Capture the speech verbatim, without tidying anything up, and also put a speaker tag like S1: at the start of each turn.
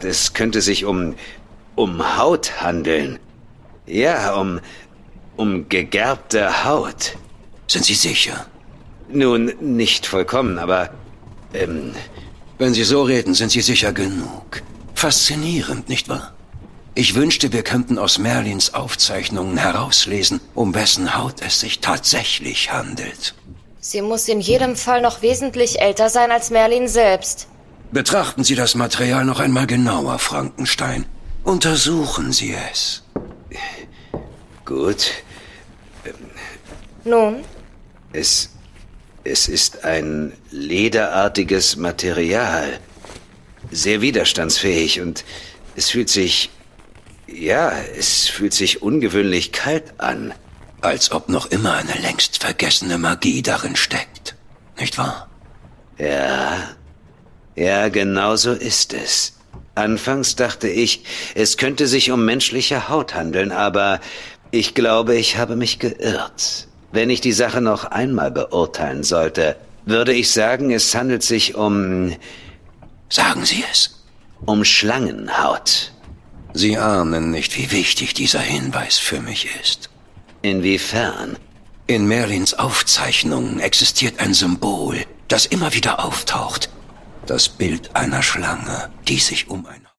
S1: es könnte sich um... um Haut handeln. Ja, um... um gegerbte Haut.
S2: Sind Sie sicher?
S1: Nun, nicht vollkommen, aber... Ähm...
S2: Wenn Sie so reden, sind Sie sicher genug. Faszinierend, nicht wahr? Ich wünschte, wir könnten aus Merlins Aufzeichnungen herauslesen, um wessen Haut es sich tatsächlich handelt.
S3: Sie muss in jedem Fall noch wesentlich älter sein als Merlin selbst.
S2: Betrachten Sie das Material noch einmal genauer, Frankenstein. Untersuchen Sie es.
S1: Gut.
S3: Nun?
S1: Es... es ist ein lederartiges Material. Sehr widerstandsfähig und es fühlt sich... ja, es fühlt sich ungewöhnlich kalt an.
S2: Als ob noch immer eine längst vergessene Magie darin steckt. Nicht wahr?
S1: Ja... ja, genau so ist es. Anfangs dachte ich, es könnte sich um menschliche Haut handeln, aber ich glaube, ich habe mich geirrt. Wenn ich die Sache noch einmal beurteilen sollte, würde ich sagen, es handelt sich um...
S2: Sagen Sie es.
S1: Um Schlangenhaut.
S2: Sie ahnen nicht, wie wichtig dieser Hinweis für mich ist.
S1: Inwiefern?
S2: In Merlins Aufzeichnungen existiert ein Symbol, das immer wieder auftaucht. Das Bild einer Schlange, die sich um ein